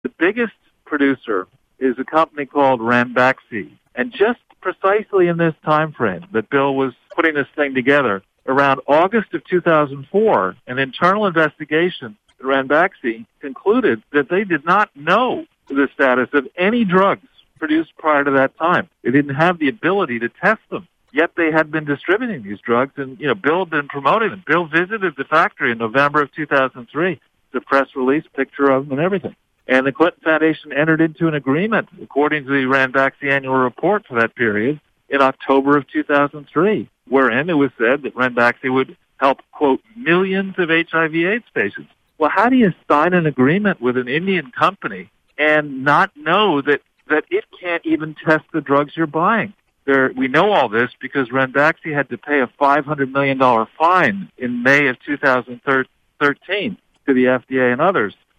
The biggest producer is a company called Ranbaxy. And just precisely in this time frame that Bill was putting this thing together, around August of 2004, an internal investigation at Ranbaxy concluded that they did not know the status of any drugs produced prior to that time. They didn't have the ability to test them. Yet they had been distributing these drugs, and Bill had been promoting them. Bill visited the factory in November of 2003. The press release, picture of them and everything. And the Clinton Foundation entered into an agreement, according to the Ranbaxy annual report for that period, in October of 2003, wherein it was said that Ranbaxy would help, quote, millions of HIV/AIDS patients. Well, how do you sign an agreement with an Indian company and not know that it can't even test the drugs you're buying? We know all this because Ranbaxy had to pay a $500 million fine in May of 2013 to the FDA and others